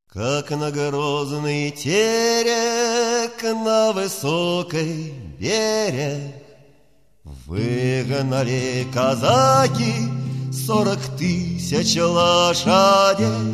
Как на грозный терек на высокий берег выгнали казаки 40 000 лошадей,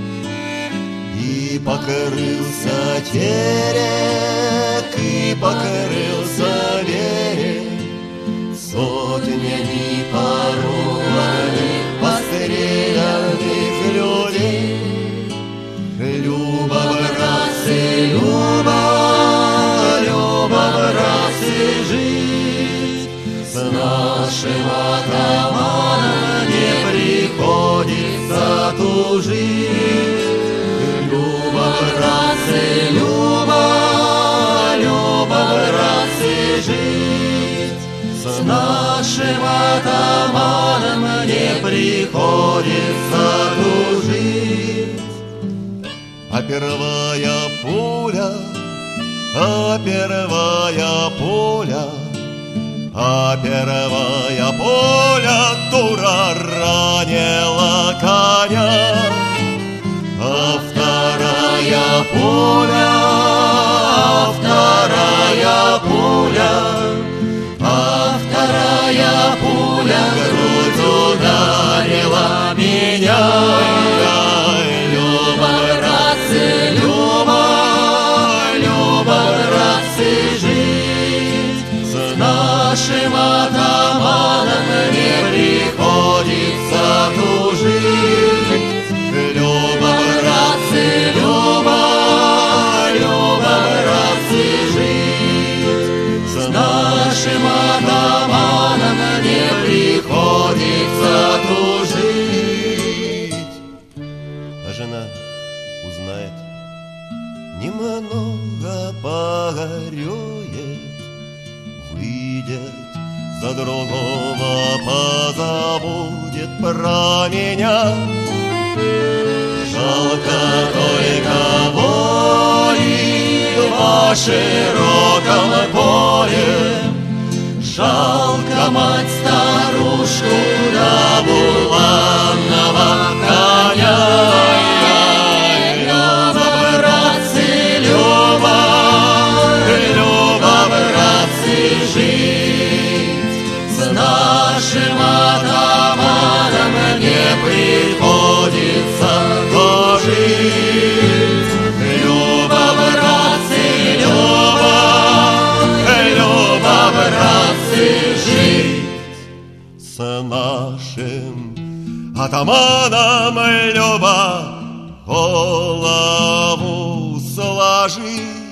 и покрылся терек, и покрылся берег сотнями порубленных, постреленных людей. Люба, братцы, Люба, Люба, братцы, жить с нашим атаманом не приходится тужить. Люба, братцы, Люба, Люба, братцы, жить с нашим атаманом не приходится тужить. А первая пуля, а первая пуля, а первая пуля дура ранила коня, а вторая пуля, а вторая пуля, а вторая пуля в грудь ударила меня. Нашим атаманом не приходится тужить. Люба, братцы, Люба, Люба, братцы, жить с нашим атаманом не приходится тужить. А жена узнает, немного погорюет, выйдет за другого, позабудет про меня. Жалко только воли во широком поле, жалко мать старушку да буланного коня. Люба, братцы, Люба, Люба, братцы, жить с нашим атаманом не приходится тужить. Люба, братцы, Люба, Люба, братцы, жить с нашим атаманом, Люба, голову сложить.